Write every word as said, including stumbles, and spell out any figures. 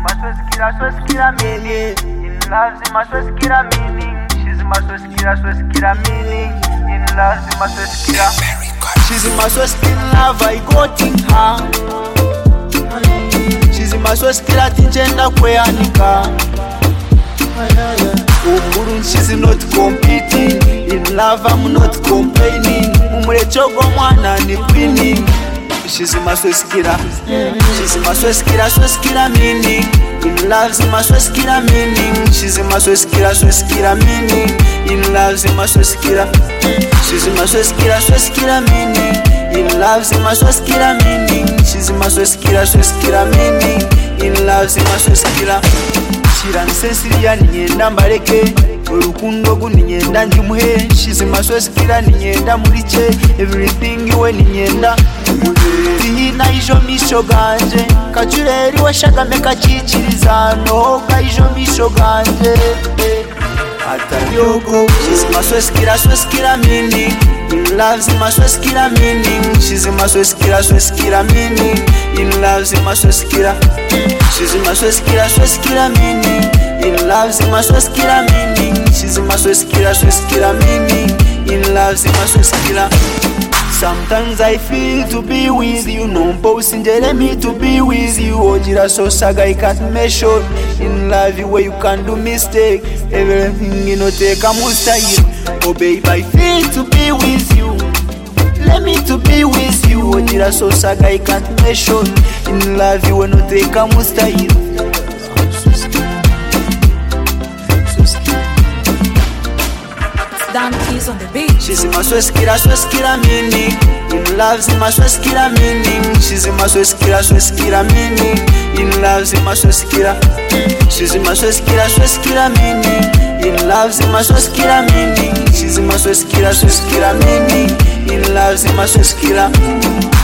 Sweskira, Sweskira meaning. In love, Zima Sweskira meaning. She's my Sweskira, Sweskira meaning. In love, Zima Sweskira. She's my Sweskira love, I got in her. She's my Sweskira tinchenda kweanika. Umurun, she's not competing. In love, I'm not complaining. Umurechogo mwana ni winning. She's my Sweskira. She's my Sweskira, Sweskira meaning. In love, Zima Sweskira meaning. She's my Sweskira, Sweskira meaning. In love, Zima Sweskira. She's my Sweskira, Sweskira meaning. In love, Zima Sweskira meaning. She's my Sweskira, Sweskira meaning. In love, Zima Sweskira. Shiran sensiria ninyenda mbareke. Urukundo gu ninyenda njimuhe. She's my Sweskira ninyenda muriche. Everything iwe ninyenda. Tihina ijo misho ganje. Kajureri washagame kachikiriza. No ka ijo misho ganje. Atayoko. She's my Sweskira, Sweskira meaning. In love, Zima Sweskira meaning. She's my Sweskira, Sweskira meaning. In love, Zima Sweskira. She's my Sweskira, Sweskira meaning. In love, Zima Sweskira meaning. She's my Sweskira, Sweskira meaning. In love, Zima Sweskira. Sometimes I feel to be with you. No posting me to be with you. Ojira so saga I can't measure. In love where you can do mistake. Everything you know take a mustahil. Oh babe, I feel to be with you. Let me to be with you. Ojira so saga I can't measure. In love you will not take a mustahil. Dan Keys on the beat. She's my Sweskira, Sweskira meaning. In love, Zima Sweskira meaning. She's my Sweskira, Sweskira meaning. In love, Zima Sweskira. She's my Sweskira, Sweskira meaning. In love, Zima Sweskira meaning. She's my Sweskira, Sweskira meaning. In love, Zima Sweskira.